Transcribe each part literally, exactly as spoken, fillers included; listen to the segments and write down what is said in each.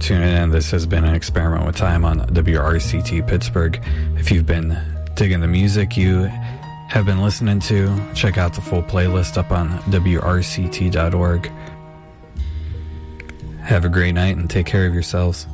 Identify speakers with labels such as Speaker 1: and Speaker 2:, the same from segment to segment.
Speaker 1: tuning in. This has been an experiment with time on W R C T Pittsburgh. If you've been digging the music you have been listening to, check out the full playlist up on W R C T dot org. Have a great night and take care of yourselves.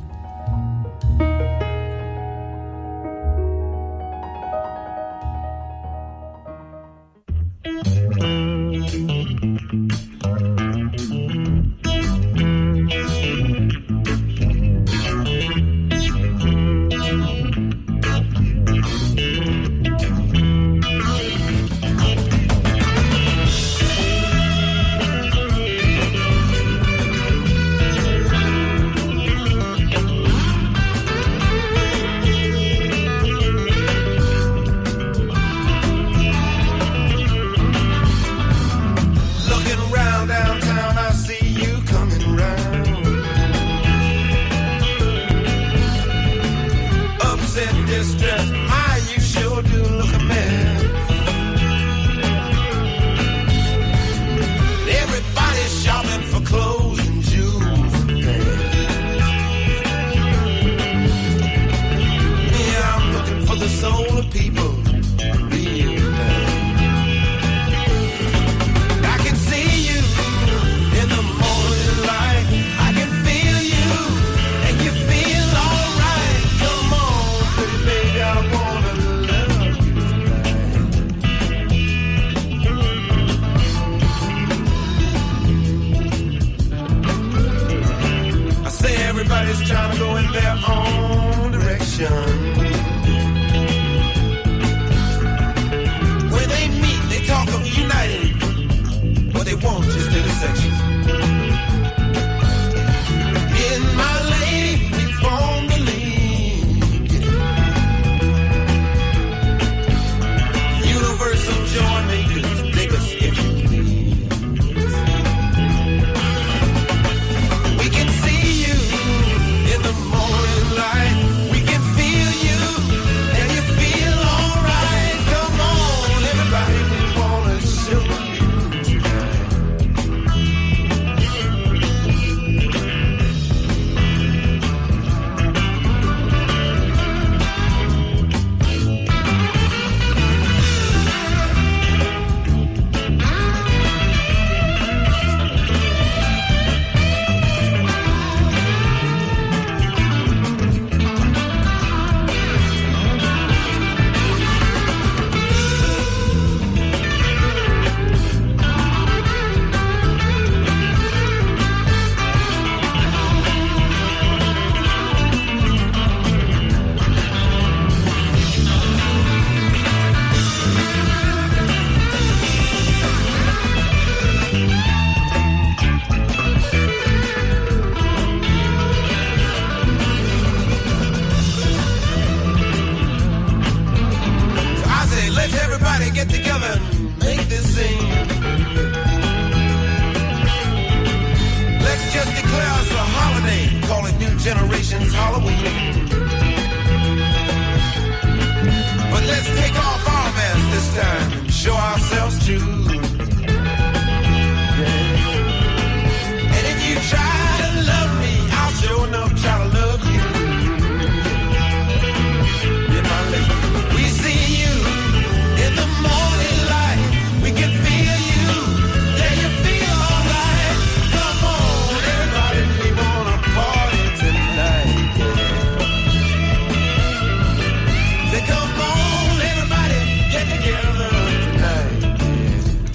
Speaker 2: Come on, everybody, get together tonight.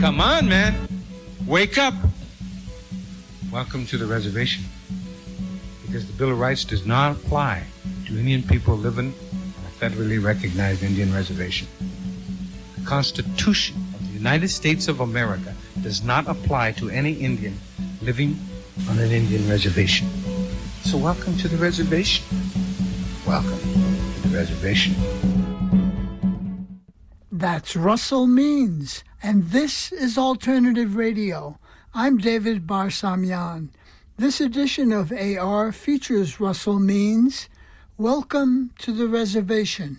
Speaker 2: Come on, man. Wake up. Welcome to the reservation. Because the Bill of Rights does not apply to Indian people living on a federally recognized Indian reservation. The Constitution of the United States of America does not apply to any Indian living on an Indian reservation. So welcome to the reservation. Welcome to the reservation.
Speaker 3: That's Russell Means, and this is Alternative Radio. I'm David Barsamian. This edition of A R features Russell Means. Welcome to the reservation.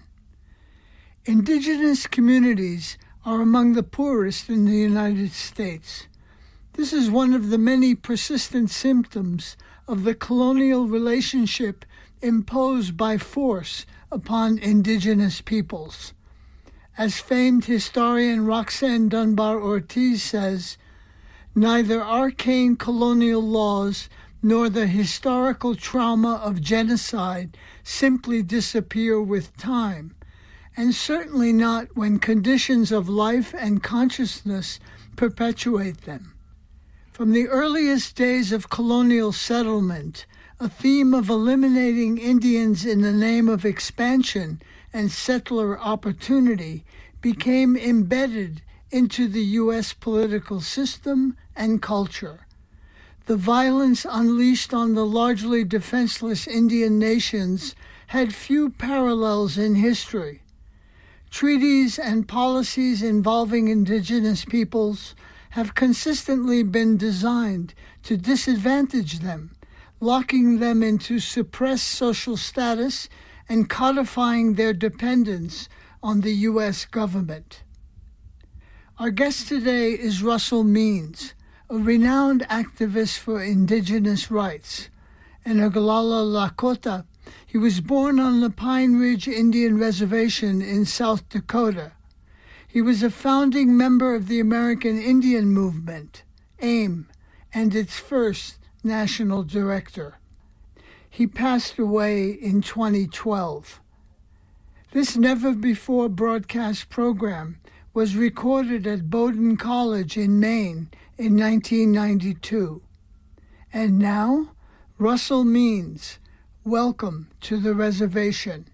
Speaker 3: Indigenous communities are among the poorest in the United States. This is one of the many persistent symptoms of the colonial relationship imposed by force upon indigenous peoples. As famed historian Roxanne Dunbar Ortiz says, neither arcane colonial laws nor the historical trauma of genocide simply disappear with time, and certainly not when conditions of life and consciousness perpetuate them. From the earliest days of colonial settlement, a theme of eliminating Indians in the name of expansion and settler opportunity became embedded into the U S political system and culture. The violence unleashed on the largely defenseless Indian nations had few parallels in history. Treaties and policies involving indigenous peoples have consistently been designed to disadvantage them, locking them into suppressed social status and codifying their dependence on the U S government. Our guest today is Russell Means, a renowned activist for indigenous rights. In Oglala Lakota, he was born on the Pine Ridge Indian Reservation in South Dakota. He was a founding member of the American Indian Movement, AIM, and its first national director. He passed away in twenty twelve. This never-before broadcast program was recorded at Bowdoin College in Maine in nineteen ninety-two. And now, Russell Means, welcome to the reservation.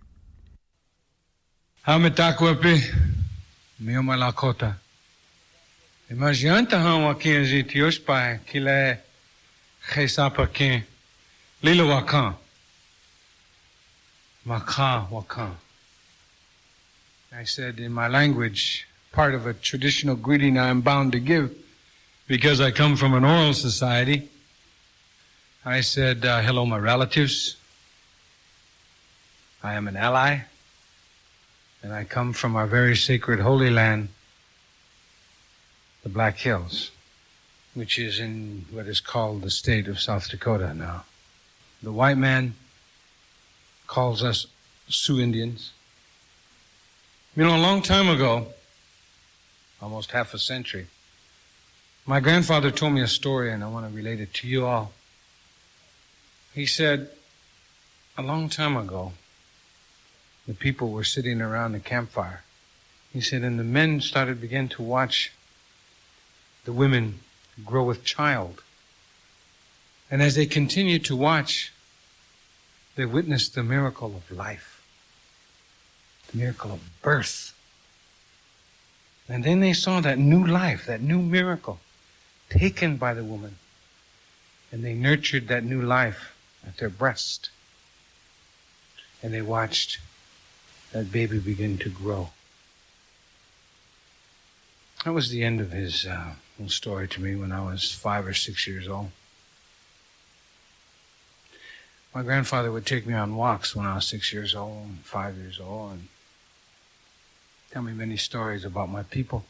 Speaker 2: Hamitakwapi, Mioma Lakota. Imagine how I can see Tiospa, Kile, Chesapakin, Lilo Wakan, Makan Wakan. I said in my language, part of a traditional greeting I am bound to give, because I come from an oral society. I said, uh, hello, my relatives. I am an ally, and I come from our very sacred holy land, the Black Hills, which is in what is called the state of South Dakota now. The white man calls us Sioux Indians. You know, a long time ago, almost half a century, my grandfather told me a story, and I want to relate it to you all. He said, a long time ago, the people were sitting around the campfire. He said, and the men started begin to watch the women grow with child. And as they continued to watch, they witnessed the miracle of life. The miracle of birth. And then they saw that new life, that new miracle taken by the woman. And they nurtured that new life at their breast. And they watched that baby begin to grow. That was the end of his uh, little story to me when I was five or six years old. My grandfather would take me on walks when I was six years old and five years old and tell me many stories about my people,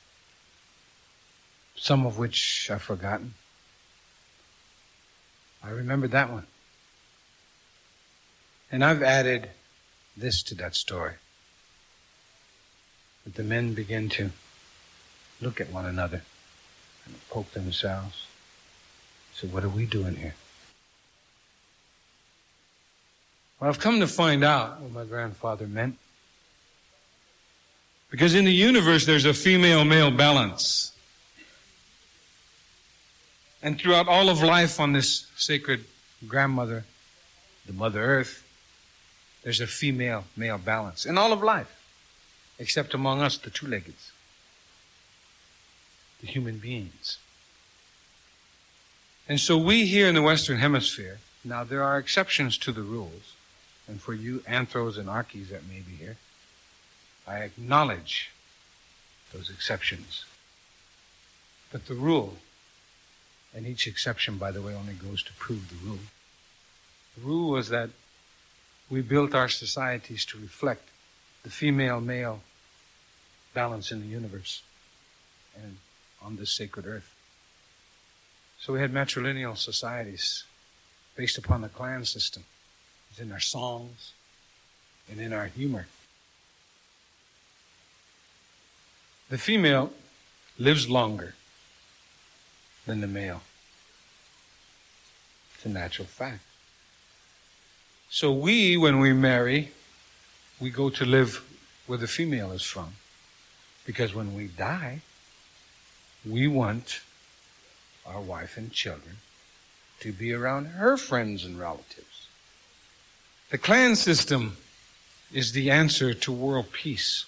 Speaker 2: some of which I've forgotten. I remember that one. And I've added this to that story. That the men begin to look at one another and poke themselves. So what are we doing here? Well, I've come to find out what my grandfather meant. Because in the universe, there's a female-male balance. And throughout all of life on this sacred grandmother, the Mother Earth, there's a female-male balance. In all of life, except among us, the two-leggeds, the human beings. And so we here in the Western Hemisphere, now there are exceptions to the rules, and for you anthros and archies that may be here, I acknowledge those exceptions. But the rule, and each exception, by the way, only goes to prove the rule. The rule was that we built our societies to reflect the female-male balance in the universe and on this sacred earth. So we had matrilineal societies based upon the clan system. It's in our songs and in our humor. The female lives longer than the male. It's a natural fact. So we, when we marry, we go to live where the female is from. Because when we die, we want our wife and children to be around her friends and relatives. The clan system is the answer to world peace.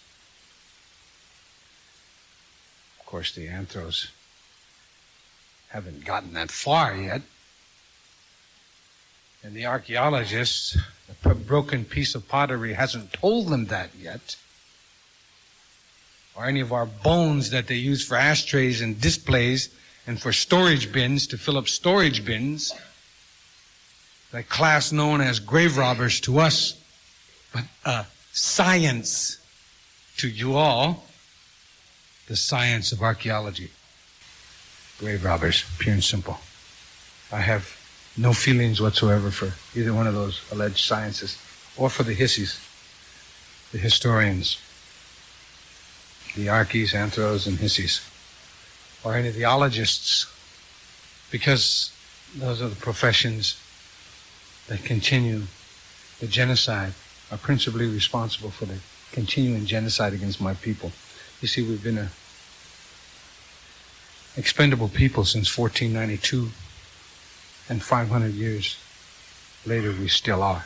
Speaker 2: Of course, the anthros haven't gotten that far yet. And the archaeologists, a broken piece of pottery hasn't told them that yet. Or any of our bones that they use for ashtrays and displays and for storage bins to fill up storage bins. That class known as grave robbers to us, but uh, science to you all, the science of archaeology. Grave robbers, pure and simple. I have no feelings whatsoever for either one of those alleged sciences, or for the hissies, the historians, the archies, anthros, and hissies, or any of the ologists, because those are the professions that continue the genocide, are principally responsible for the continuing genocide against my people. You see, we've been a expendable people since fourteen ninety-two, and five hundred years later we still are.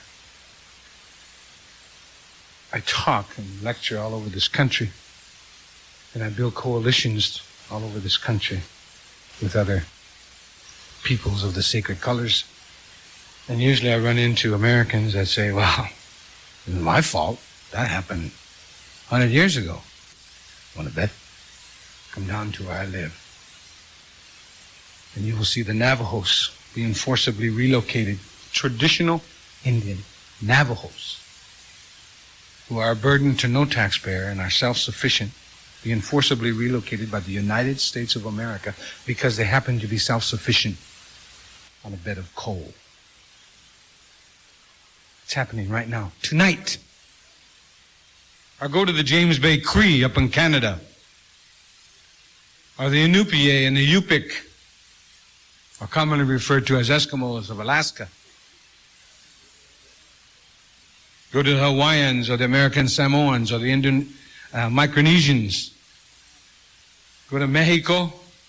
Speaker 2: I talk and lecture all over this country, and I build coalitions all over this country with other peoples of the sacred colors. And usually I run into Americans that say, well, it was my fault. That happened one hundred years ago. Want to bet? Come down to where I live. And you will see the Navajos being forcibly relocated. Traditional Indian Navajos, who are a burden to no taxpayer and are self-sufficient, being forcibly relocated by the United States of America because they happen to be self-sufficient on a bed of coal. It's happening right now, tonight. Or go to the James Bay Cree up in Canada, or the Inupiat and the Yupik, are commonly referred to as Eskimos of Alaska. Go to the Hawaiians or the American Samoans or the Indian uh, Micronesians. Go to Mexico,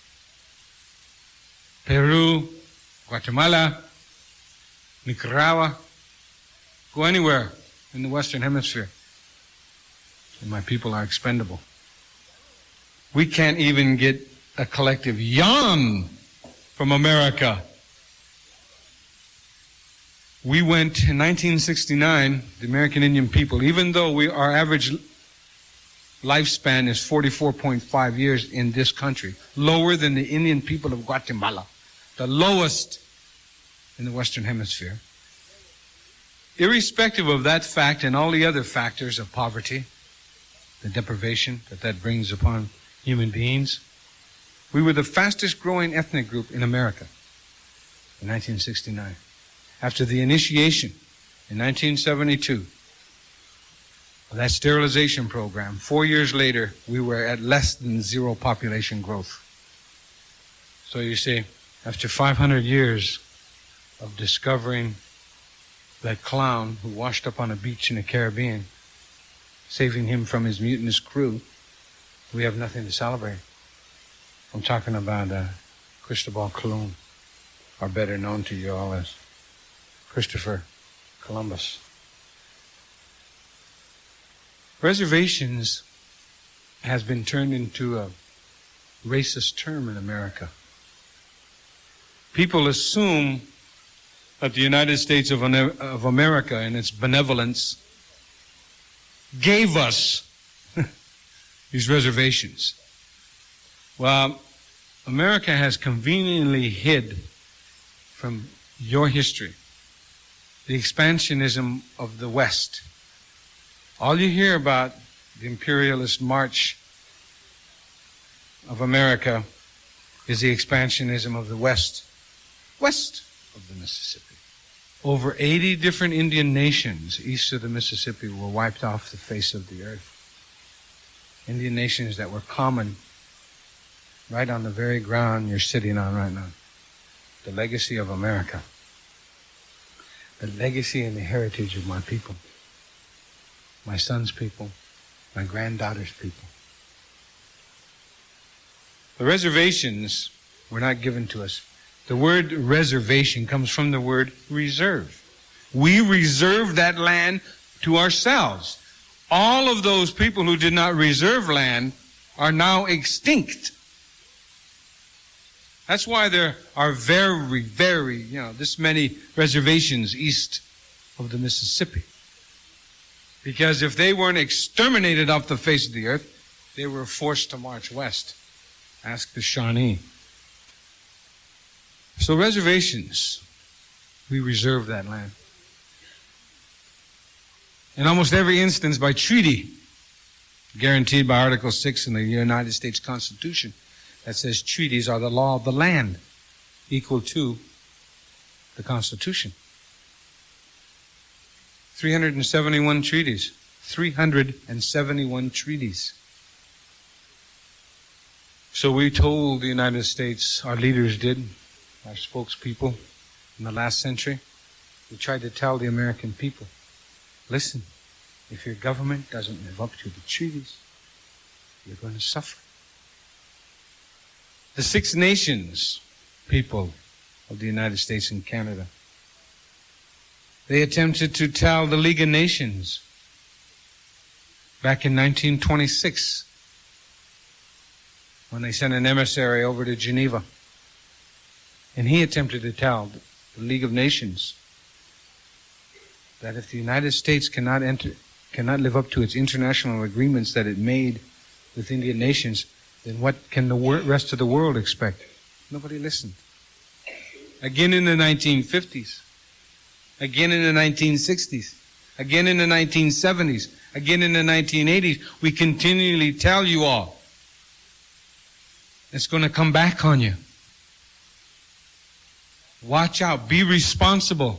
Speaker 2: Peru, Guatemala, Nicaragua. Go anywhere in the Western Hemisphere, and my people are expendable. We can't even get a collective yawn from America. We went in nineteen sixty-nine, the American Indian people, even though we, our average lifespan is forty-four point five years in this country, lower than the Indian people of Guatemala, the lowest in the Western Hemisphere. Irrespective of that fact and all the other factors of poverty, the deprivation that that brings upon human beings, we were the fastest growing ethnic group in America in nineteen sixty-nine. After the initiation in nineteen seventy-two of that sterilization program, four years later, we were at less than zero population growth. So you see, after five hundred years of discovering that clown who washed up on a beach in the Caribbean, saving him from his mutinous crew, we have nothing to celebrate. I'm talking about uh, Cristobal Colon. or better known to you all as Christopher Columbus. Reservations has been turned into a racist term in America. People assume that the United States of, of America and its benevolence gave us these reservations. Well, America has conveniently hid from your history the expansionism of the West. All you hear about the imperialist march of America is the expansionism of the West, west of the Mississippi. Over eighty different Indian nations east of the Mississippi were wiped off the face of the earth. Indian nations that were common right on the very ground you're sitting on right now. The legacy of America. The legacy and the heritage of my people. My son's people. My granddaughter's people. The reservations were not given to us. The word reservation comes from the word reserve. We reserve that land to ourselves. All of those people who did not reserve land are now extinct. That's why there are very, very, you know, this many reservations east of the Mississippi. Because if they weren't exterminated off the face of the earth, they were forced to march west. Ask the Shawnee. So reservations, we reserve that land. In almost every instance by treaty, guaranteed by Article six in the United States Constitution, that says treaties are the law of the land, equal to the Constitution. three hundred seventy-one treaties. three hundred seventy-one treaties. So we told the United States, our leaders did, our spokespeople in the last century, we tried to tell the American people, listen, if your government doesn't live up to the treaties, you're going to suffer. The Six Nations people of the United States and Canada, they attempted to tell the League of Nations back in nineteen twenty-six when they sent an emissary over to Geneva. And he attempted to tell the League of Nations that if the United States cannot enter, cannot live up to its international agreements that it made with Indian nations, then what can the rest of the world expect? Nobody listened. Again in the nineteen fifties. Again in the nineteen sixties. Again in the nineteen seventies. Again in the nineteen eighties. We continually tell you all, it's going to come back on you. Watch out. Be responsible.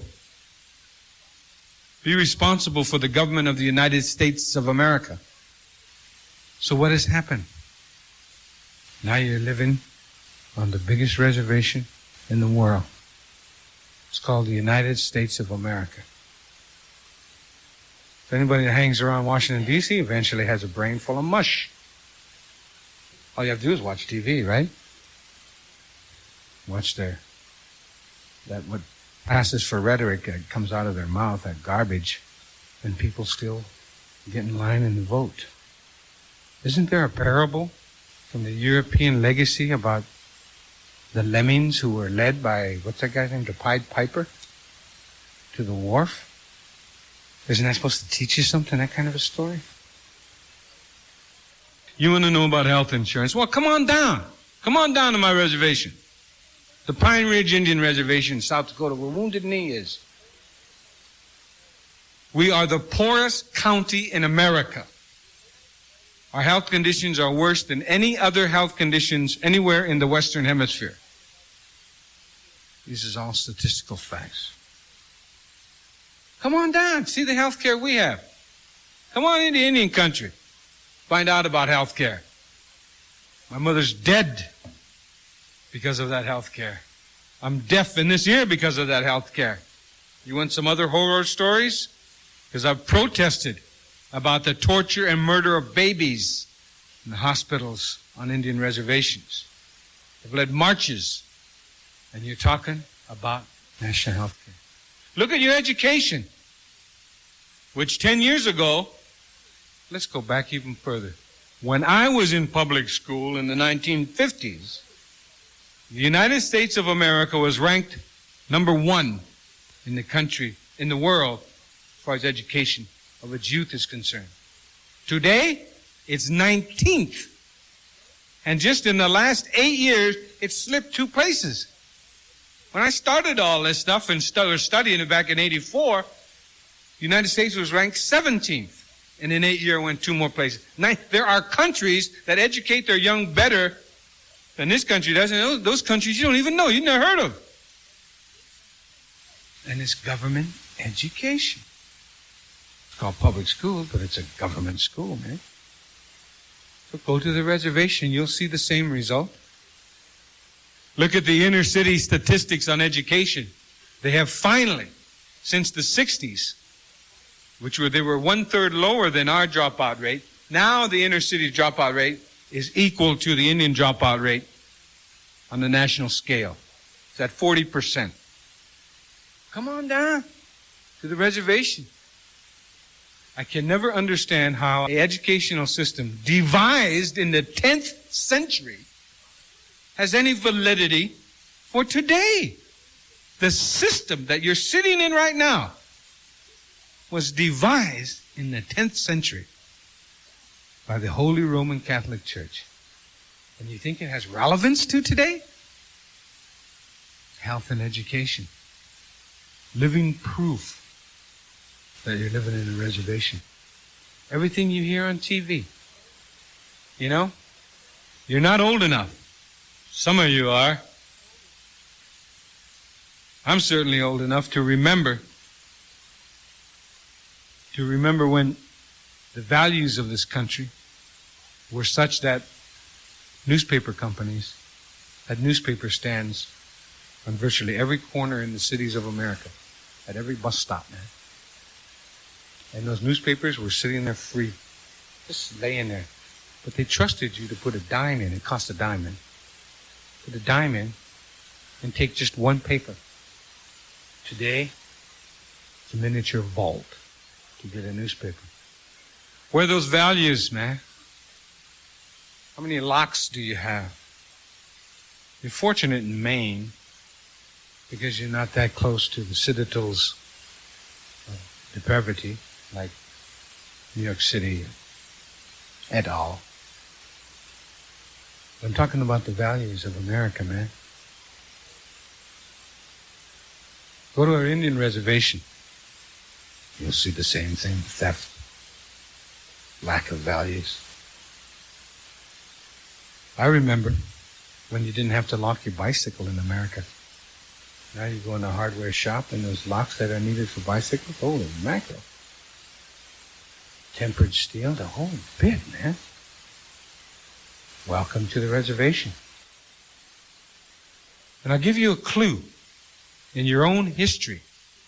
Speaker 2: Be responsible for the government of the United States of America. So what has happened? Now you're living on the biggest reservation in the world. It's called the United States of America. If anybody that hangs around Washington, D C eventually has a brain full of mush. All you have to do is watch T V, right? Watch their, that what passes for rhetoric that comes out of their mouth, that garbage, and people still get in line and vote. Isn't there a parable from the European legacy about the lemmings who were led by, what's that guy's name, the Pied Piper, to the wharf? Isn't that supposed to teach you something, that kind of a story? You want to know about health insurance? Well, come on down. Come on down to my reservation. The Pine Ridge Indian Reservation, South Dakota, where Wounded Knee is. We are the poorest county in America. Our health conditions are worse than any other health conditions anywhere in the Western Hemisphere. These are all statistical facts. Come on down, see the health care we have. Come on into Indian country. Find out about health care. My mother's dead because of that health care. I'm deaf in this ear because of that health care. You want some other horror stories? Because I've protested about the torture and murder of babies in the hospitals on Indian reservations. I've led marches, and you're talking about national health care. Look at your education, which ten years ago, let's go back even further. When I was in public school in the nineteen fifties, the United States of America was ranked number one in the country, in the world, as far as education of its youth is concerned. Today, it's nineteenth. And just in the last eight years, it's slipped two places. When I started all this stuff and started studying it back in eighty-four, the United States was ranked seventeenth. And in eight years, it went two more places. Now, there are countries that educate their young better than this country does. And those, those countries you don't even know, you've never heard of. And it's government education. It's called public school, but it's a government school, man. So go to the reservation, you'll see the same result. Look at the inner city statistics on education. They have finally, since the sixties, which were they were one-third lower than our dropout rate, now the inner city dropout rate is equal to the Indian dropout rate on the national scale. It's at forty percent. Come on down to the reservation. I can never understand how an educational system devised in the tenth century has any validity for today. The system that you're sitting in right now was devised in the tenth century by the Holy Roman Catholic Church. And you think it has relevance to today? Health and education. Living proof that you're living in a reservation. Everything you hear on T V. You know? You're not old enough. Some of you are. I'm certainly old enough to remember to remember when the values of this country were such that newspaper companies had newspaper stands on virtually every corner in the cities of America, at every bus stop, man. And those newspapers were sitting there free, just laying there. But they trusted you to put a dime in. It cost a dime in. Put a dime in and take just one paper. Today, it's a miniature vault to get a newspaper. Where are those values, man? How many locks do you have? You're fortunate in Maine because you're not that close to the citadels of depravity like New York City et al. I'm talking about the values of America, man. Go to our Indian reservation. You'll see the same thing. Theft. Lack of values. I remember when you didn't have to lock your bicycle in America. Now you go in a hardware shop and those locks that are needed for bicycles, holy mackerel. Tempered steel, the whole bit, man. Welcome to the reservation. And I'll give you a clue in your own history.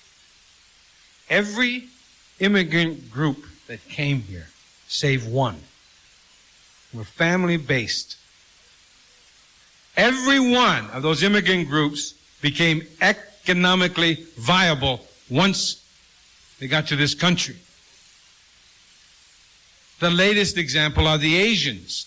Speaker 2: Every immigrant group that came here, save one, were family-based. Every one of those immigrant groups became economically viable once they got to this country. The latest example are the Asians.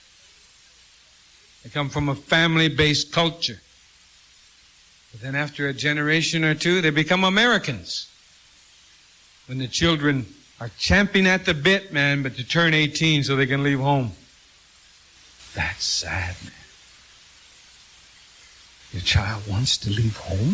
Speaker 2: They come from a family-based culture. But then after a generation or two, they become Americans. When the children are champing at the bit, man, but to turn eighteen so they can leave home. That's sad, man. Your child wants to leave home?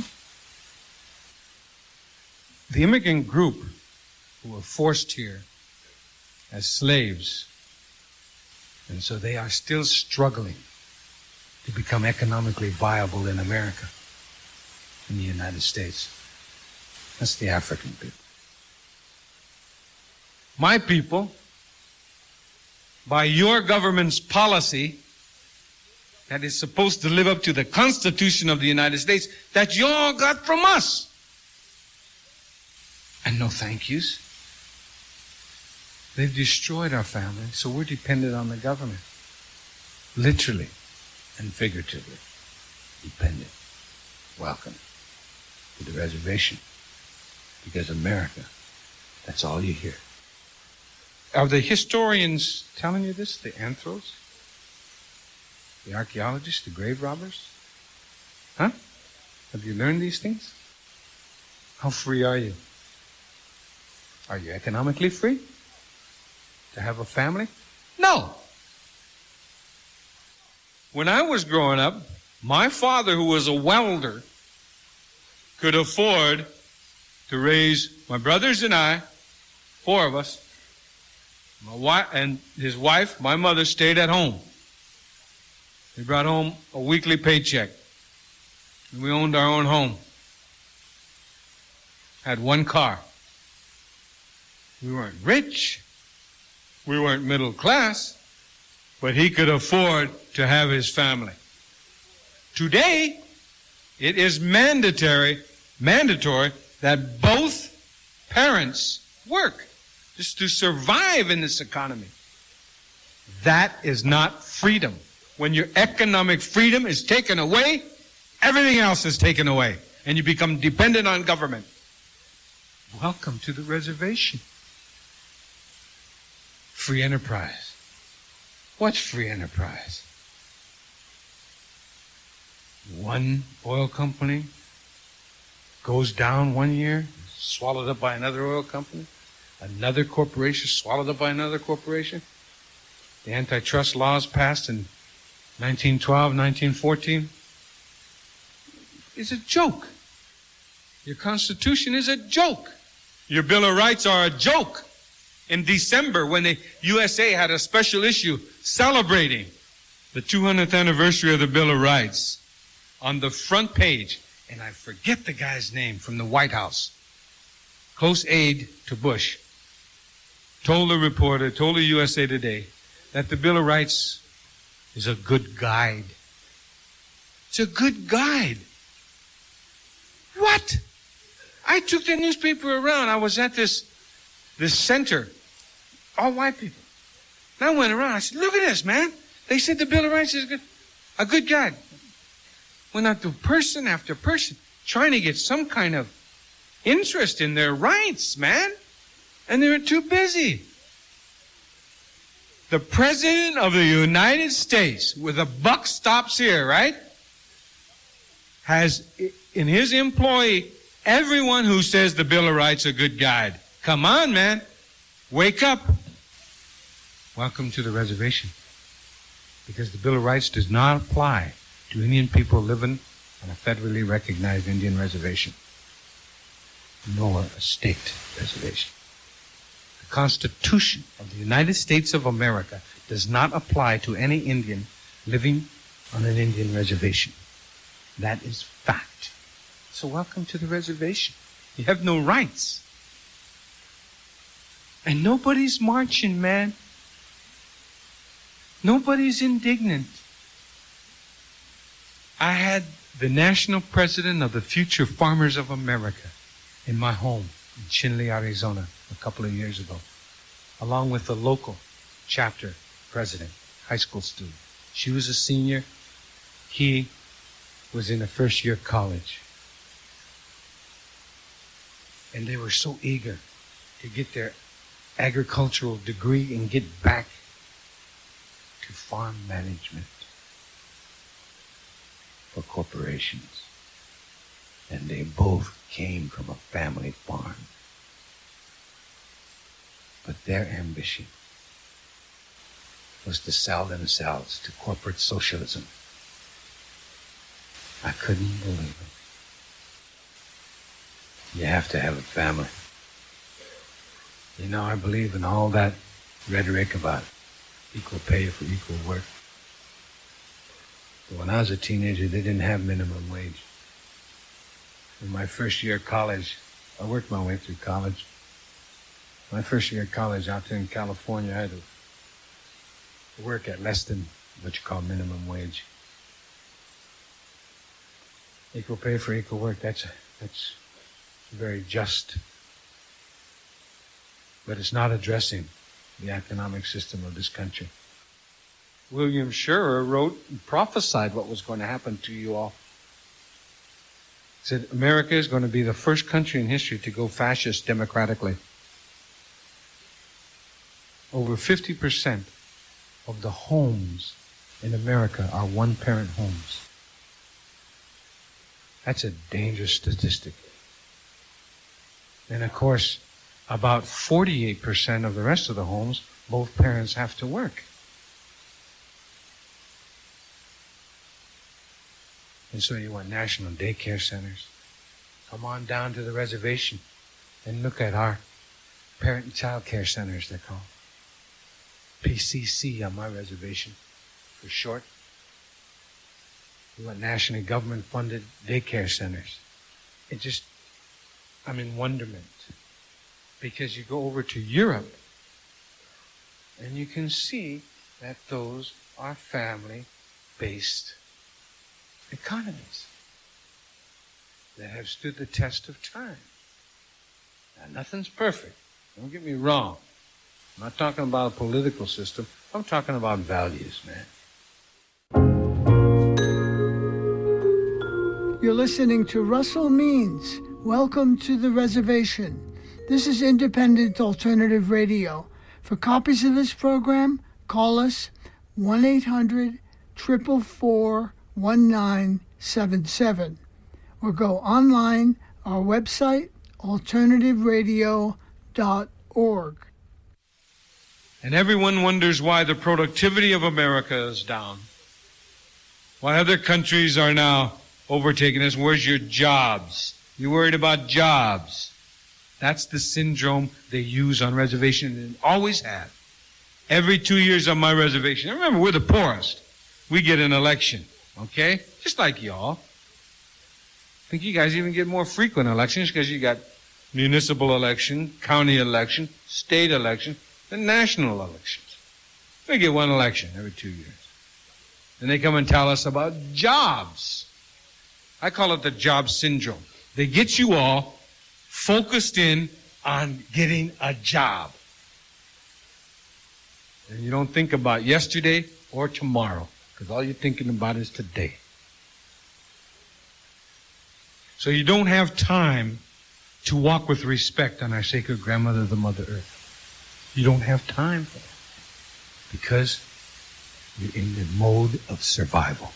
Speaker 2: The immigrant group who were forced here as slaves, and so they are still struggling to become economically viable in America, in the United States. That's the African people. My people, by your government's policy that is supposed to live up to the Constitution of the United States that you all got from us. And no thank yous. They've destroyed our family, so we're dependent on the government. Literally and figuratively dependent. Welcome. to the reservation. Because America, that's all you hear. Are the historians telling you this? The anthros? The archaeologists? The grave robbers? Huh? Have you learned these things? How free are you? Are you economically free? To have a family? No. When I was growing up, my father, who was a welder, could afford to raise my brothers and I, four of us, my wife and his wife, my mother, stayed at home. They brought home a weekly paycheck. And we owned our own home. Had one car. We weren't rich. We weren't middle class. But he could afford to have his family. Today, it is mandatory, mandatory that both parents work just to survive in this economy. That is not freedom. When your economic freedom is taken away, everything else is taken away, and you become dependent on government. Welcome to the reservation. Free enterprise. What's free enterprise? One oil company goes down one year, swallowed up by another oil company. Another corporation swallowed up by another corporation. The antitrust laws passed in nineteen twelve, nineteen fourteen. It's a joke. Your Constitution is a joke. Your Bill of Rights are a joke. In December, when the U S A had a special issue celebrating the two hundredth anniversary of the Bill of Rights, on the front page, and I forget the guy's name from the White House, close aide to Bush, told the reporter, told the U S A Today, that the Bill of Rights is a good guide. It's a good guide. What? I took the newspaper around. I was at this, this center, all white people. And I went around. I said, look at this, man. They said the Bill of Rights is a good, a good guide. Went out to person after person, trying to get some kind of interest in their rights, man. And they were too busy. The President of the United States, where the buck stops here, right, has in his employee everyone who says the Bill of Rights is a good guide. Come on, man. Wake up. Welcome to the reservation. Because the Bill of Rights does not apply to Indian people living on a federally recognized Indian reservation, nor a state reservation. The Constitution of the United States of America does not apply to any Indian living on an Indian reservation. That is fact. So welcome to the reservation. You have no rights. And nobody's marching, man. Nobody's indignant. I had the national president of the Future Farmers of America in my home in Chinle, Arizona, a couple of years ago, along with the local chapter president, high school student. She was a senior. He was in a first year college. And they were so eager to get their agricultural degree and get back to farm management for corporations. And they both came from a family farm. But their ambition was to sell themselves to corporate socialism. I couldn't believe it. You have to have a family. You know, I believe in all that rhetoric about equal pay for equal work. But when I was a teenager, they didn't have minimum wage. In my first year of college, I worked my way through college. My first year of college out there in California, I had to work at less than what you call minimum wage. Equal pay for equal work, that's, that's very just. But it's not addressing the economic system of this country. William Scherer wrote and prophesied what was going to happen to you all. said America is going to be the first country in history to go fascist democratically. Over fifty percent of the homes in America are one-parent homes. That's a dangerous statistic. And of course, about forty-eight percent of the rest of the homes, both parents have to work. And so you want national daycare centers. Come on down to the reservation and look at our parent and child care centers, they're called. P C C on my reservation, for short. We want nationally government-funded daycare centers. It just, I'm in wonderment. Because you go over to Europe, and you can see that those are family-based economies that have stood the test of time. Now, nothing's perfect. Don't get me wrong. I'm not talking about a political system. I'm talking about values, man.
Speaker 3: You're listening to Russell Means. Welcome to the reservation. This is Independent Alternative Radio. For copies of this program, call us one eight hundred, four four four, one nine seven seven or go online, our website, alternative radio dot org.
Speaker 2: And everyone wonders why the productivity of America is down. Why other countries are now overtaking us. Where's your jobs? You're worried about jobs. That's the syndrome they use on reservation and always have. Every two years on my reservation. And remember, we're the poorest. We get an election, okay? Just like y'all. I think you guys even get more frequent elections because you got municipal election, county election, state election, and national elections. We get one election every two years. And they come and tell us about jobs. I call it the job syndrome. They get you all focused in on getting a job. And you don't think about yesterday or tomorrow, because all you're thinking about is today. So you don't have time to walk with respect on our sacred grandmother, the Mother Earth. You don't have time for it, because you're in the mode of survival.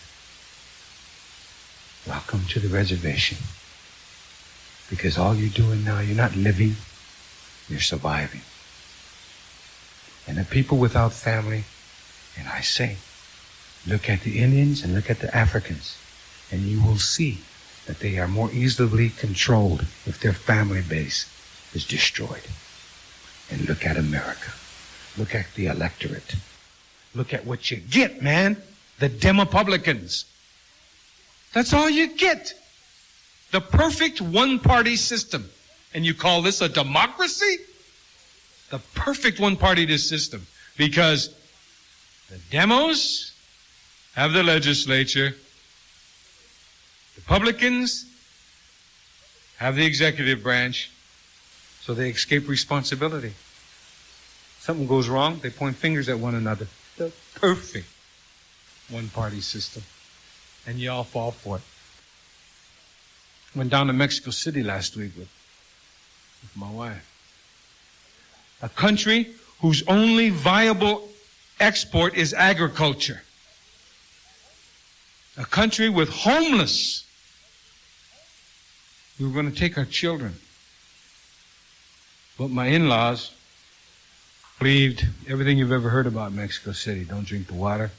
Speaker 2: Welcome to the reservation. Because all you're doing now, you're not living, you're surviving. And the people without family, and I say, look at the Indians and look at the Africans, and you will see that they are more easily controlled if their family base is destroyed. And look at America. Look at the electorate. Look at what you get, man. The Demopublicans. That's all you get. The perfect one-party system. And you call this a democracy? The perfect one-party system. Because the demos have the legislature. Republicans have the executive branch. So they escape responsibility. Something goes wrong, they point fingers at one another. The perfect one-party system. And you all fall for it. Went down to Mexico City last week with, with my wife. A country whose only viable export is agriculture. A country with homeless. We were going to take our children. But my in-laws believed everything you've ever heard about Mexico City. Don't drink the water.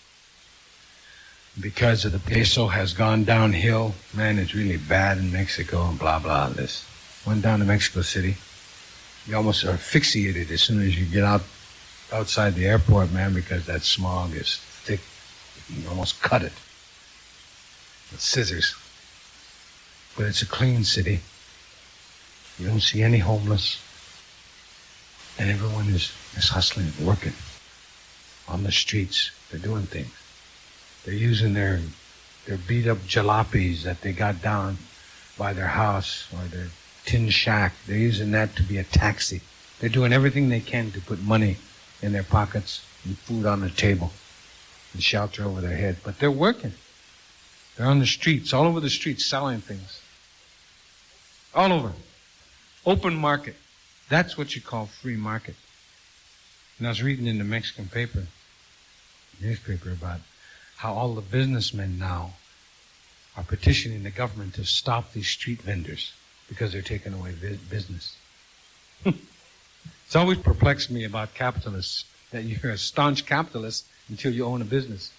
Speaker 2: Because of the peso has gone downhill. Man, it's really bad in Mexico and blah, blah, this. Went down to Mexico City. You almost are asphyxiated as soon as you get out outside the airport, man, because that smog is thick. You can almost cut it with scissors. But it's a clean city. You don't see any homeless. And everyone is, is hustling, working on the streets. They're doing things. They're using their their beat up jalopies that they got down by their house or their tin shack. They're using that to be a taxi. They're doing everything they can to put money in their pockets and food on the table and shelter over their head. But they're working. They're on the streets, all over the streets, selling things. All over. Open market. That's what you call free market. And I was reading in the Mexican paper, newspaper, about how all the businessmen now are petitioning the government to stop these street vendors because they're taking away business. It's always perplexed me about capitalists, that you're a staunch capitalist until you own a business.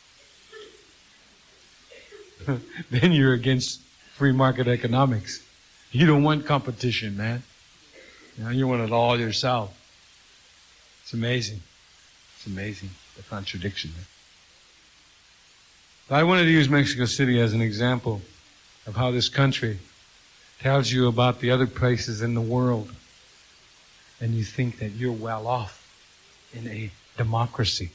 Speaker 2: Then you're against free market economics. You don't want competition, man. You know, you want it all yourself. It's amazing. It's amazing, the contradiction there. But I wanted to use Mexico City as an example of how this country tells you about the other places in the world, and you think that you're well off in a democracy.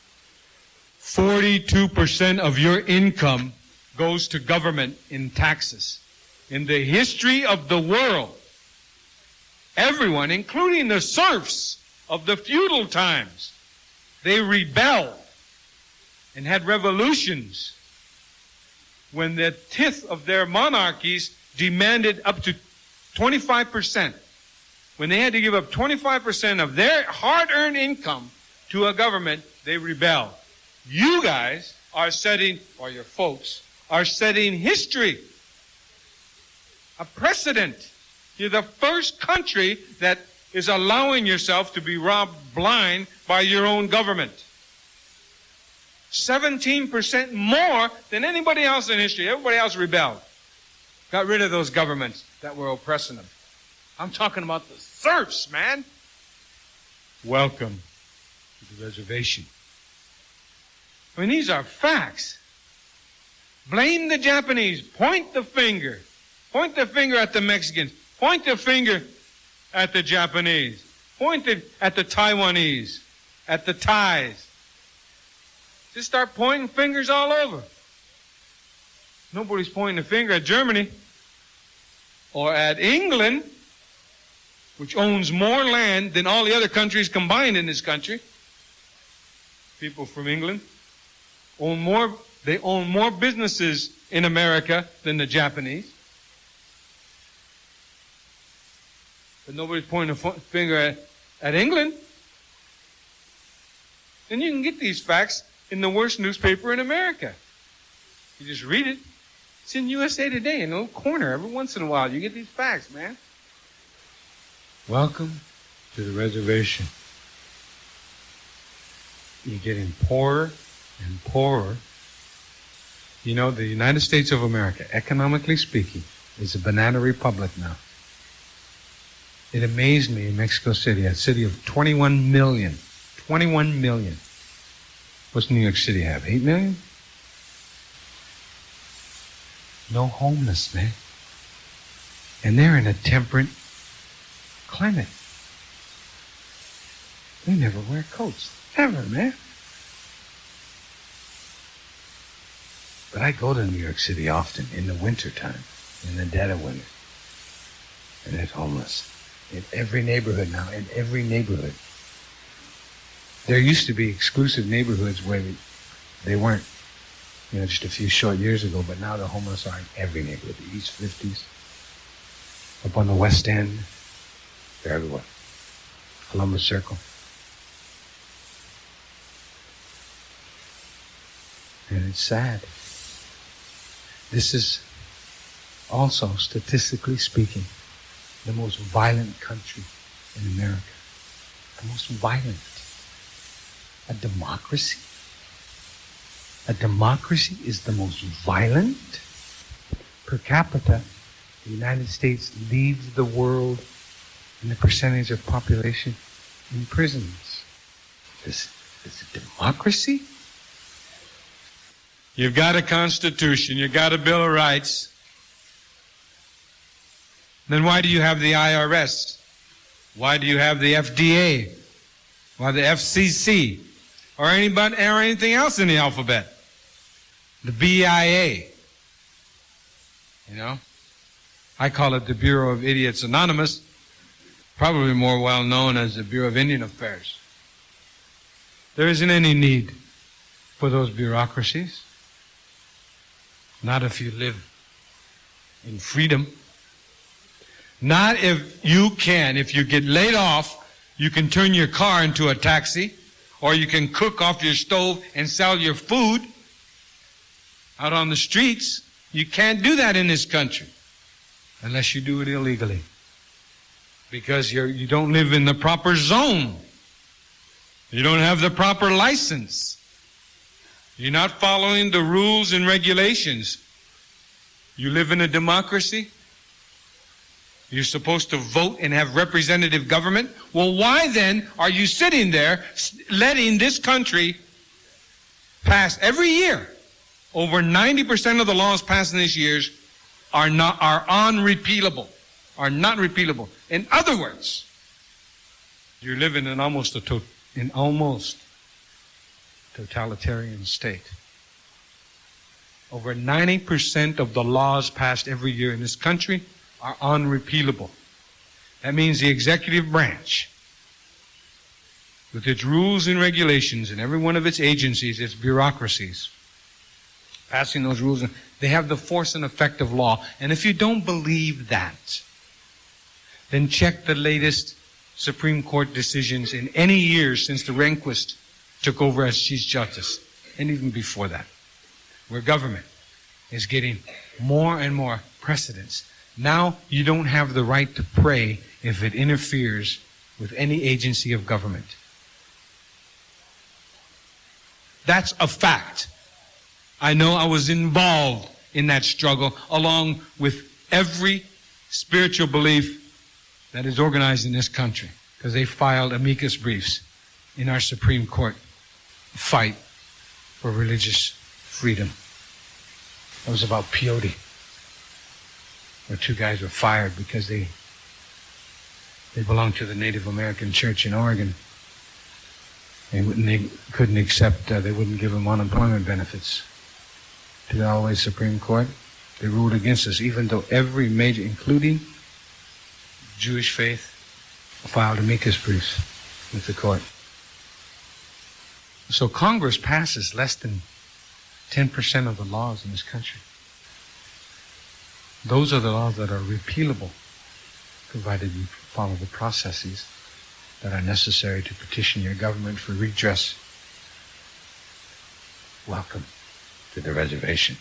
Speaker 2: forty-two percent of your income goes to government in taxes. In the history of the world, everyone, including the serfs of the feudal times, they rebelled and had revolutions when the tenth of their monarchies demanded up to twenty-five percent. When they had to give up twenty-five percent of their hard-earned income to a government, they rebelled. You guys are setting, or your folks, are setting history, a precedent. You're the first country that is allowing yourself to be robbed blind by your own government. seventeen percent more than anybody else in history. Everybody else rebelled. Got rid of those governments that were oppressing them. I'm talking about the serfs, man. Welcome to the reservation. I mean, these are facts. Blame the Japanese. Point the finger. Point the finger at the Mexicans. Point the finger at the Japanese. Point it at the Taiwanese, at the Thais. Just start pointing fingers all over. Nobody's pointing a finger at Germany or at England, which owns more land than all the other countries combined in this country. People from England own more, they own more businesses in America than the Japanese. But nobody's pointing a finger at, at England. And you can get these facts in the worst newspaper in America. You just read it. It's in U S A Today in a little corner. Every once in a while, you get these facts, man. Welcome to the reservation. You're getting poorer and poorer. You know, the United States of America, economically speaking, is a banana republic now. It amazed me in Mexico City, a city of twenty-one million. twenty-one million. What's New York City have? eight million? No homeless, man. And they're in a temperate climate. They never wear coats. Never, man. But I go to New York City often in the wintertime, in the dead of winter. And there's homeless in every neighborhood now, in every neighborhood. There used to be exclusive neighborhoods where they weren't, you know, just a few short years ago, but now the homeless are in every neighborhood. The East fifties, up on the West End, they're everywhere. Columbus Circle. And it's sad. This is also, statistically speaking, the most violent country in America. The most violent. A democracy? A democracy is the most violent? Per capita, the United States leads the world in the percentage of population in prisons. This is a democracy? You've got a constitution, you've got a Bill of Rights. Then why do you have the I R S? Why do you have the F D A? Why the F C C? Or anybody or anything else in the alphabet? The B I A. You know? I call it the Bureau of Idiots Anonymous, probably more well known as the Bureau of Indian Affairs. There isn't any need for those bureaucracies. Not if you live in freedom. Not if you can. If you get laid off, you can turn your car into a taxi, or you can cook off your stove and sell your food out on the streets. You can't do that in this country unless you do it illegally, because you're, you don't live in the proper zone. You don't have the proper license. You're not following the rules and regulations. You live in a democracy. You're supposed to vote and have representative government. Well, why then are you sitting there letting this country pass every year? Over ninety percent of the laws passed in these years are not are unrepealable, are not repealable. In other words, you're living in almost a to, in almost totalitarian state. Over ninety percent of the laws passed every year in this country are unrepealable. That means the executive branch, with its rules and regulations and every one of its agencies, its bureaucracies, passing those rules, they have the force and effect of law. And if you don't believe that, then check the latest Supreme Court decisions in any years since the Rehnquist took over as Chief Justice, and even before that, where government is getting more and more precedence. Now you don't have the right to pray if it interferes with any agency of government. That's a fact. I know I was involved in that struggle along with every spiritual belief that is organized in this country, because they filed amicus briefs in our Supreme Court fight for religious freedom. That was about peyote, where two guys were fired because they they belonged to the Native American Church in Oregon. They wouldn't, they couldn't accept, uh, they wouldn't give them unemployment benefits. To the all the way Supreme Court, they ruled against us, even though every major, including Jewish faith, filed amicus briefs with the court. So Congress passes less than ten percent of the laws in this country. Those are the laws that are repealable, provided you follow the processes that are necessary to petition your government for redress. Welcome to the reservation.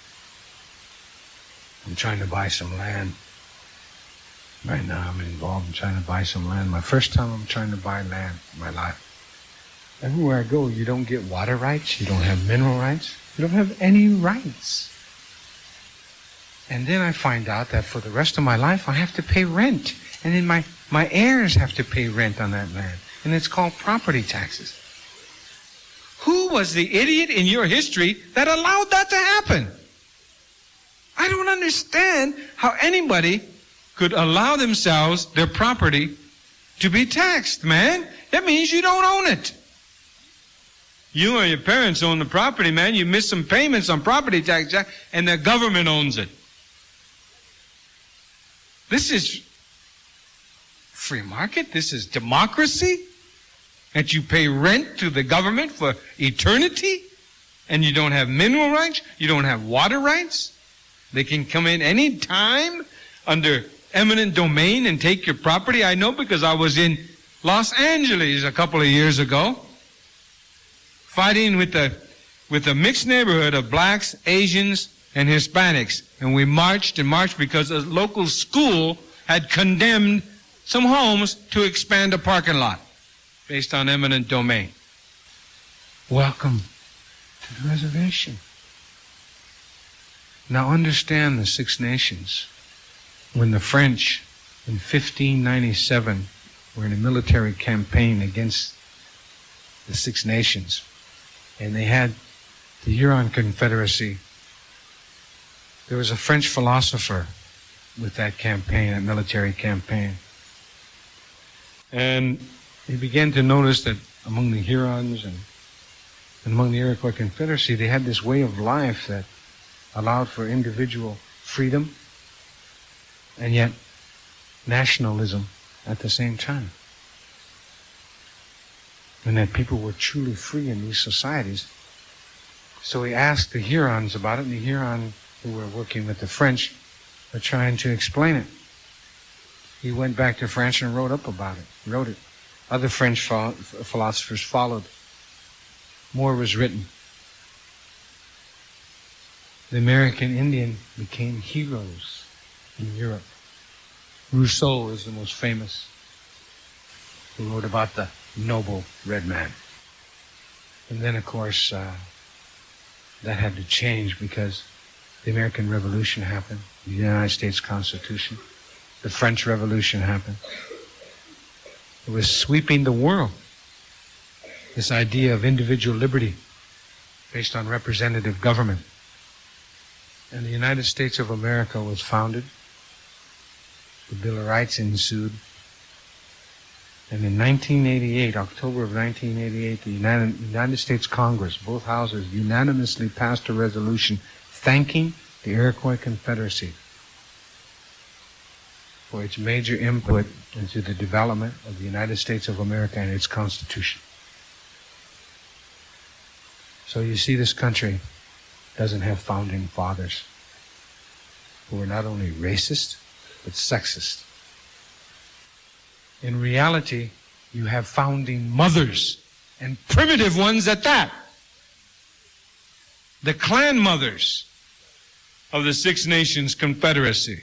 Speaker 2: I'm trying to buy some land. Right now I'm involved in trying to buy some land. My first time I'm trying to buy land in my life. Everywhere I go, you don't get water rights, you don't have mineral rights, you don't have any rights. And then I find out that for the rest of my life I have to pay rent. And then my, my heirs have to pay rent on that land. And it's called property taxes. Who was the idiot in your history that allowed that to happen? I don't understand how anybody could allow themselves, their property, to be taxed, man. That means you don't own it. You or your parents own the property, man. You miss some payments on property tax, and the government owns it. This is free market. This is democracy. That you pay rent to the government for eternity, and you don't have mineral rights, you don't have water rights. They can come in any time under eminent domain and take your property. I know because I was in Los Angeles a couple of years ago, fighting with the with a mixed neighborhood of blacks, Asians, and Hispanics. And we marched and marched because a local school had condemned some homes to expand a parking lot based on eminent domain. Welcome to the reservation. Now understand the Six Nations. When the French in fifteen ninety-seven were in a military campaign against the Six Nations, and they had the Huron Confederacy, there was a French philosopher with that campaign, that military campaign. And he began to notice that among the Hurons and, and among the Iroquois Confederacy, they had this way of life that allowed for individual freedom and yet nationalism at the same time. And that people were truly free in these societies. So he asked the Hurons about it, and the Hurons who were working with the French were trying to explain it. He went back to France and wrote up about it, wrote it. Other French ph- philosophers followed. More was written. The American Indian became heroes in Europe. Rousseau is the most famous, who wrote about the noble red man. And then, of course, uh, that had to change because the American Revolution happened, the United States Constitution, the French Revolution happened. It was sweeping the world. This idea of individual liberty based on representative government. And the United States of America was founded. The Bill of Rights ensued. And in nineteen eighty-eight, October of nineteen eighty-eight, the United, United States Congress, both houses, unanimously passed a resolution thanking the Iroquois Confederacy for its major input into the development of the United States of America and its Constitution. So you see, this country doesn't have founding fathers who were not only racist, but sexist. In reality, you have founding mothers, and primitive ones at that. The clan mothers of the Six Nations Confederacy.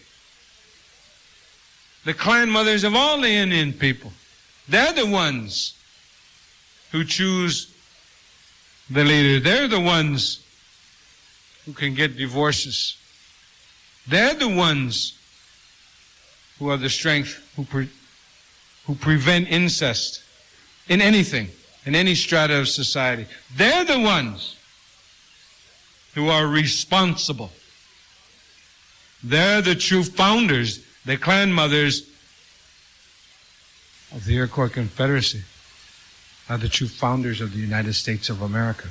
Speaker 2: The clan mothers of all the Indian people. They're the ones who choose the leader. They're the ones who can get divorces. They're the ones who have the strength, who, pre- who prevent incest in anything, in any strata of society. They're the ones who are responsible. They're the true founders, the clan mothers of the Iroquois Confederacy, are the true founders of the United States of America.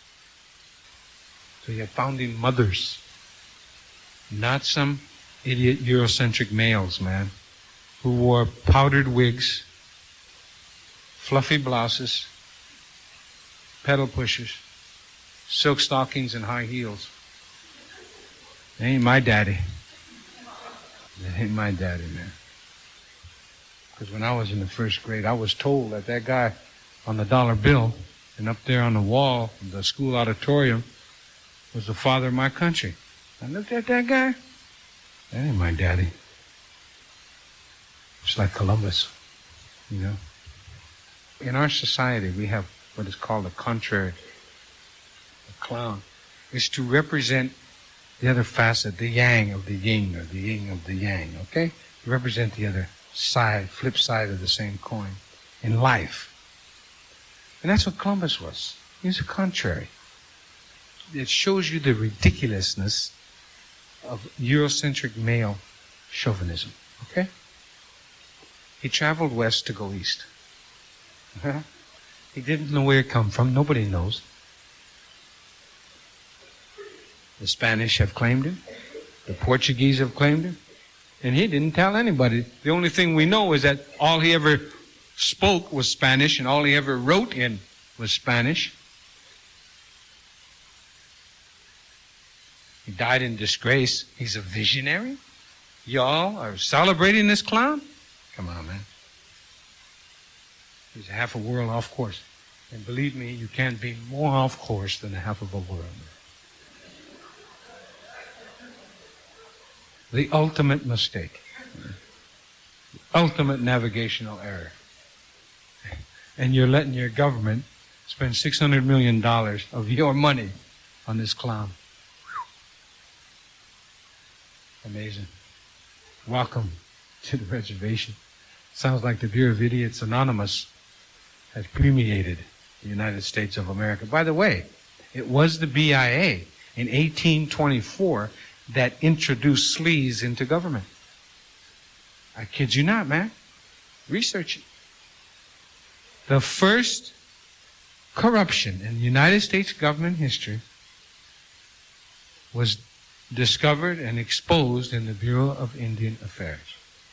Speaker 2: So you have founding mothers, not some idiot Eurocentric males, man, who wore powdered wigs, fluffy blouses, pedal pushers, silk stockings, and high heels. That ain't my daddy. That ain't my daddy, man. Because when I was in the first grade, I was told that that guy on the dollar bill and up there on the wall of the school auditorium was the father of my country. I looked at that guy. That ain't my daddy. It's like Columbus, you know. In our society, we have what is called a contrary, a clown. It's to represent the other facet, the yang of the yin, or the yin of the yang, okay? To represent the other side, flip side of the same coin in life. And that's what Columbus was. He was a contrary. It shows you the ridiculousness of Eurocentric male chauvinism, okay? He traveled west to go east. He didn't know where it come from. Nobody knows. The Spanish have claimed him. The Portuguese have claimed him. And he didn't tell anybody. The only thing we know is that all he ever spoke was Spanish, and all he ever wrote in was Spanish. He died in disgrace. He's a visionary? Y'all are celebrating this clown? Come on, man. He's a half a world off course. And believe me, you can't be more off course than a half of a world. The ultimate mistake. The ultimate navigational error. And you're letting your government spend six hundred million dollars of your money on this clown. Amazing. Welcome to the reservation. Sounds like the Bureau of Idiots Anonymous has permeated the United States of America. By the way, it was the B I A in eighteen twenty-four that introduced sleaze into government. I kid you not, man. Research it. The first corruption in United States government history was discovered and exposed in the Bureau of Indian Affairs.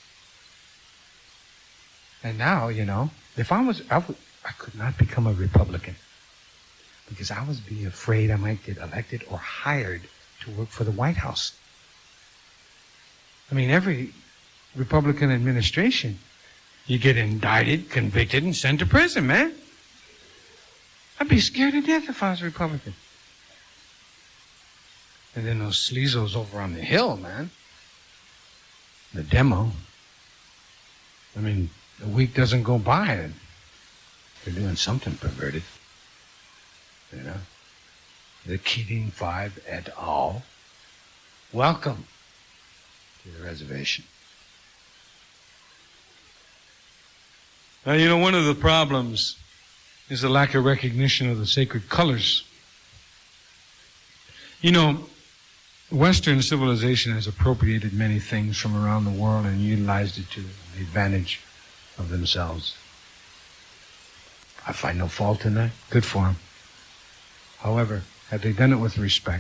Speaker 2: And now, you know, if I was, I, would, I could not become a Republican because I was being afraid I might get elected or hired to work for the White House. I mean, every Republican administration, you get indicted, convicted, and sent to prison, man. I'd be scared to death if I was Republican. And then those sleazos over on the Hill, man. The demo. I mean, a week doesn't go by and they're doing something perverted. You know? The Keating Five et al. Welcome to the reservation. Now, you know, one of the problems is the lack of recognition of the sacred colors. You know, Western civilization has appropriated many things from around the world and utilized it to the advantage of themselves. I find no fault in that. Good for them. However, had they done it with respect,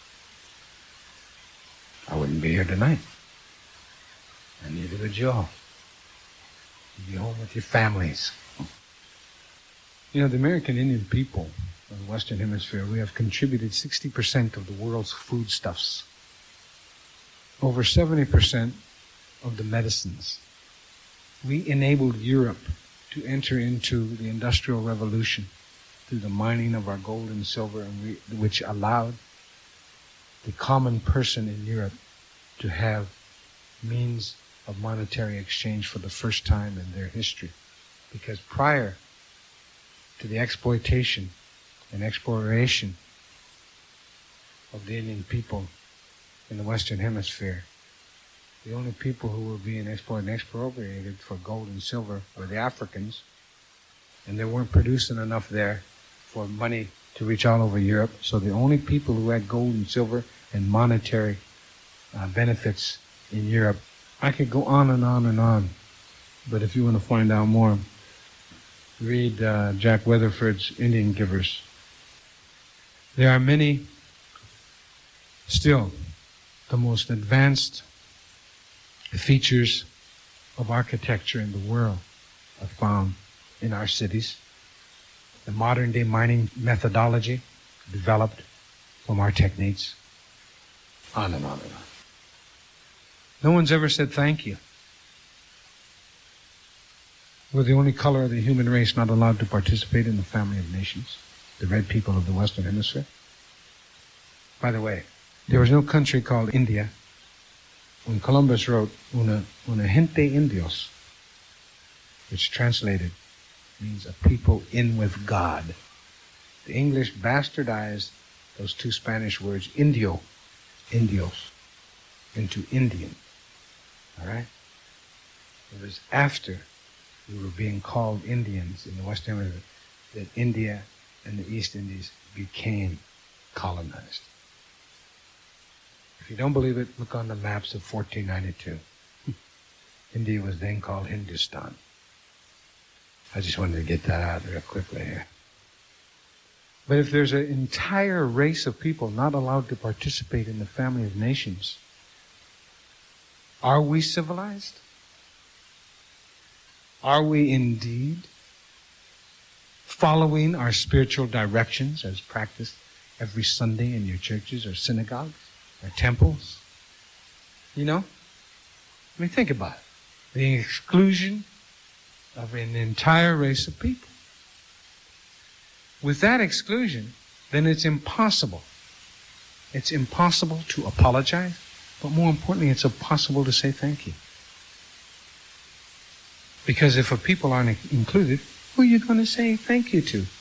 Speaker 2: I wouldn't be here tonight. And neither would you all. You'd be home with your families. You know, the American Indian people of the Western Hemisphere, we have contributed sixty percent of the world's foodstuffs. Over seventy percent of the medicines. We enabled Europe to enter into the Industrial Revolution through the mining of our gold and silver, and we, which allowed the common person in Europe to have means of monetary exchange for the first time in their history. Because prior to the exploitation and exploration of the Indian people in the Western Hemisphere, the only people who were being exploited and expropriated for gold and silver were the Africans, and they weren't producing enough there for money to reach all over Europe. So the only people who had gold and silver and monetary uh, benefits in Europe, I could go on and on and on, but if you want to find out more, read uh, Jack Weatherford's Indian Givers. There are many, still, the most advanced features of architecture in the world are found in our cities. The modern day mining methodology developed from our techniques. On and on and on. No one's ever said thank you. We're the only color of the human race not allowed to participate in the family of nations, the red people of the Western Hemisphere. By the way, there was no country called India when Columbus wrote Una, una gente indios, which translated means a people in with God. The English bastardized those two Spanish words, indio, indios, into Indian. All right? It was after we were being called Indians in the Western Hemisphere that India and the East Indies became colonized. If you don't believe it, look on the maps of fourteen ninety-two. India was then called Hindustan. I just wanted to get that out real quickly here. But if there's an entire race of people not allowed to participate in the family of nations, are we civilized? Are we indeed following our spiritual directions as practiced every Sunday in your churches or synagogues or temples? You know? I mean, think about it. The exclusion of an entire race of people. With that exclusion, then it's impossible. It's impossible to apologize, but more importantly, it's impossible to say thank you. Because if a people aren't included, who are you going to say thank you to?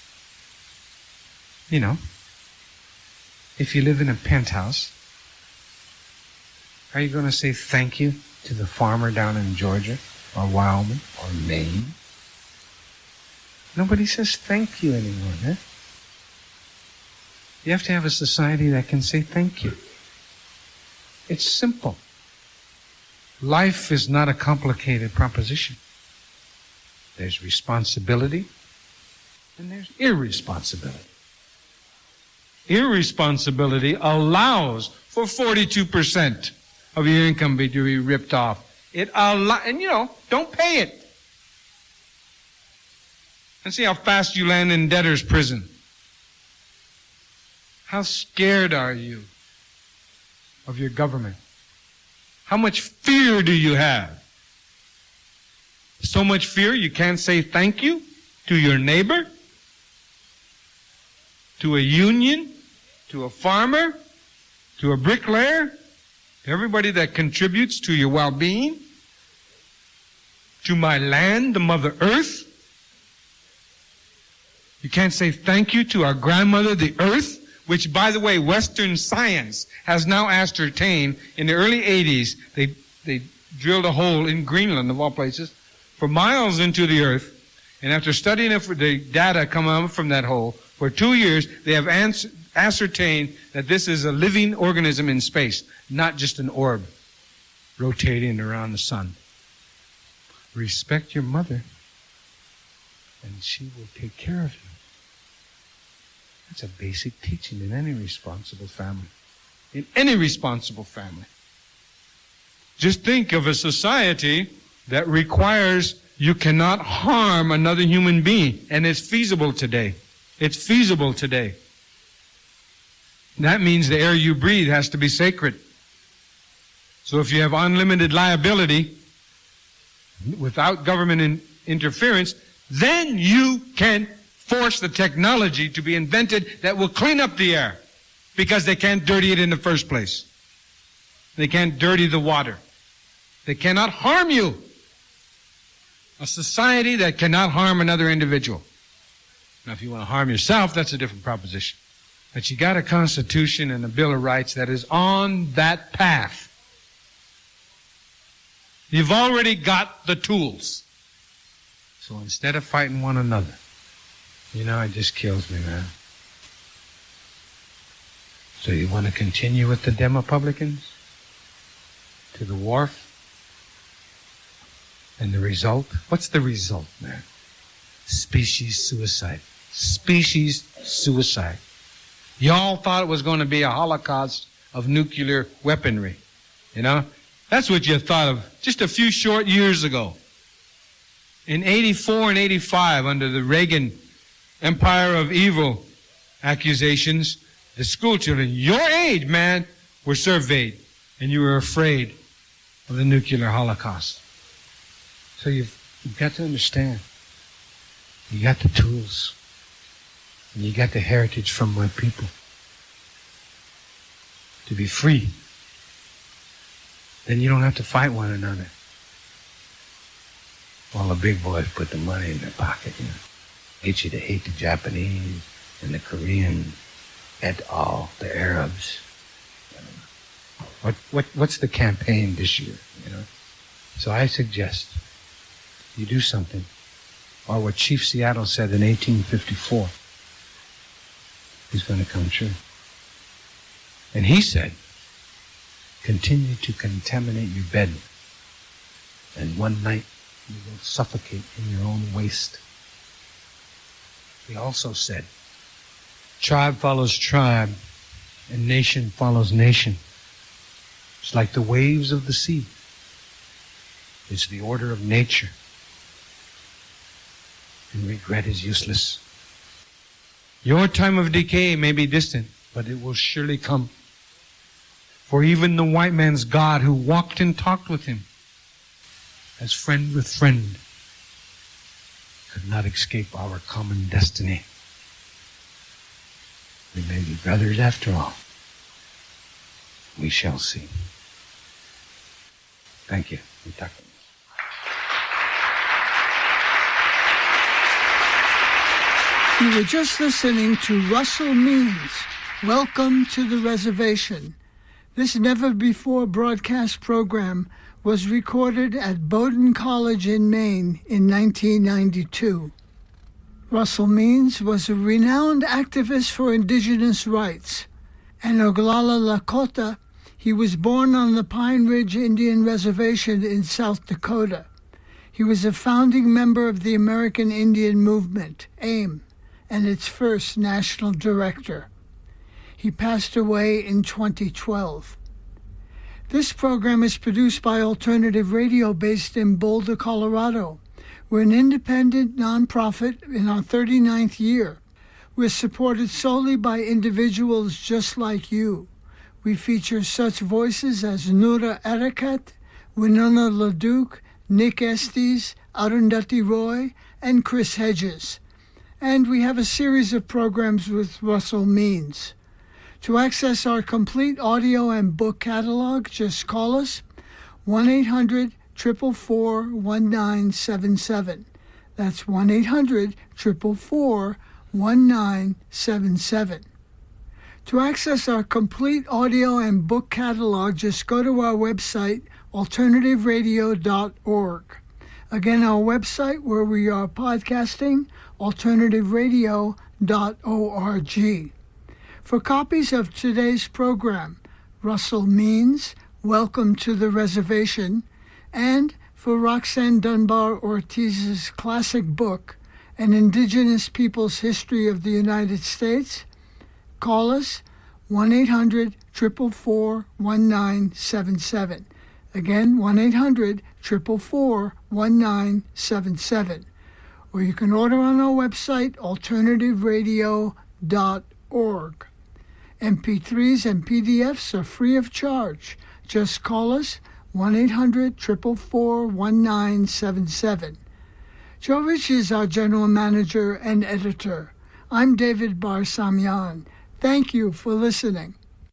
Speaker 2: You know, if you live in a penthouse, are you going to say thank you to the farmer down in Georgia or Wyoming or Maine? Nobody says thank you anymore, eh? You have to have a society that can say thank you. It's simple. Life is not a complicated proposition. There's responsibility and there's irresponsibility. Irresponsibility allows for forty-two percent of your income to be ripped off. It allow, and you know, don't pay it. And see how fast you land in debtor's prison. How scared are you of your government? How much fear do you have? So much fear you can't say thank you to your neighbor, to a union, to a farmer, to a bricklayer, to everybody that contributes to your well-being, to my land, the Mother Earth. You can't say thank you to our grandmother, the Earth, which, by the way, Western science has now ascertained. In the early eighties, they, they drilled a hole in Greenland, of all places, for miles into the Earth. And after studying it for the data come out from that hole, for two years, they have ans- ascertained that this is a living organism in space, not just an orb rotating around the sun. Respect your mother, and she will take care of you. That's a basic teaching in any responsible family. In any responsible family. Just think of a society that requires you cannot harm another human being, and it's feasible today. It's feasible today. That means the air you breathe has to be sacred. So if you have unlimited liability without government in interference, then you can force the technology to be invented that will clean up the air, because they can't dirty it in the first place. They can't dirty the water. They cannot harm you. A society that cannot harm another individual. Now, if you want to harm yourself, that's a different proposition. But you got a Constitution and a Bill of Rights that is on that path. You've already got the tools. So instead of fighting one another, you know, it just kills me, man. So you want to continue with the Demopublicans? To the wharf? And the result? What's the result, man? Species suicide. Species suicide. Y'all thought it was going to be a holocaust of nuclear weaponry. You know? That's what you thought of just a few short years ago. In eighty-four and eighty-five, under the Reagan Empire of Evil accusations, the school children, your age, man, were surveyed, and you were afraid of the nuclear holocaust. So you've, you've got to understand, you got the tools, and you got the heritage from my people to be free. Then you don't have to fight one another. While the big boys put the money in their pocket, you know, get you to hate the Japanese and the Koreans, et al., the Arabs. You know. What what what's the campaign this year? You know. So I suggest you do something, or what Chief Seattle said in eighteen fifty-four is going to come true. And he said, continue to contaminate your bed, and one night you will suffocate in your own waste. He also said, tribe follows tribe, and nation follows nation. It's like the waves of the sea. It's the order of nature. And regret is useless. Your time of decay may be distant, but it will surely come. For even the white man's God who walked and talked with him as friend with friend could not escape our common destiny. We may be brothers after all. We shall see. Thank you.
Speaker 3: You were just listening to Russell Means. Welcome to the reservation. This never-before broadcast program was recorded at Bowdoin College in Maine in nineteen ninety-two. Russell Means was a renowned activist for indigenous rights. An Oglala Lakota, he was born on the Pine Ridge Indian Reservation in South Dakota. He was a founding member of the American Indian Movement, AIM, and its first national director. He passed away in twenty twelve. This program is produced by Alternative Radio based in Boulder, Colorado. We're an independent nonprofit in our thirty-ninth year. We're supported solely by individuals just like you. We feature such voices as Noura Erakat, Winona LaDuke, Nick Estes, Arundhati Roy, and Chris Hedges. And we have a series of programs with Russell Means. To access our complete audio and book catalog, just call us one eight hundred, four four four, one nine seven seven. That's one eight hundred, four four four, one nine seven seven. To access our complete audio and book catalog, just go to our website, alternative radio dot org. Again, our website where we are podcasting, alternative radio dot org. For copies of today's program, Russell Means, Welcome to the Reservation, and for Roxanne Dunbar Ortiz's classic book, An Indigenous People's History of the United States, call us one eight hundred, four four four, one nine seven seven. Again, one eight hundred, four four four, one nine seven seven. Or you can order on our website, alternative radio dot org. M P threes and P D Fs are free of charge. Just call us one eight hundred, four four four, one nine seven seven. Joe Rich is our general manager and editor. I'm David Barsamian. Thank you for listening.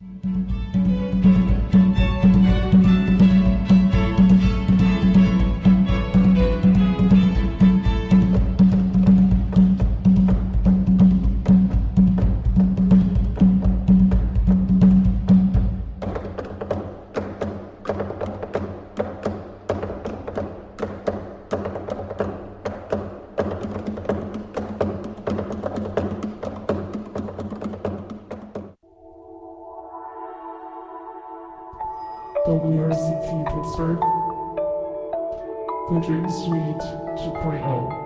Speaker 4: W R C T Pittsburgh, the Dream Suite two point oh.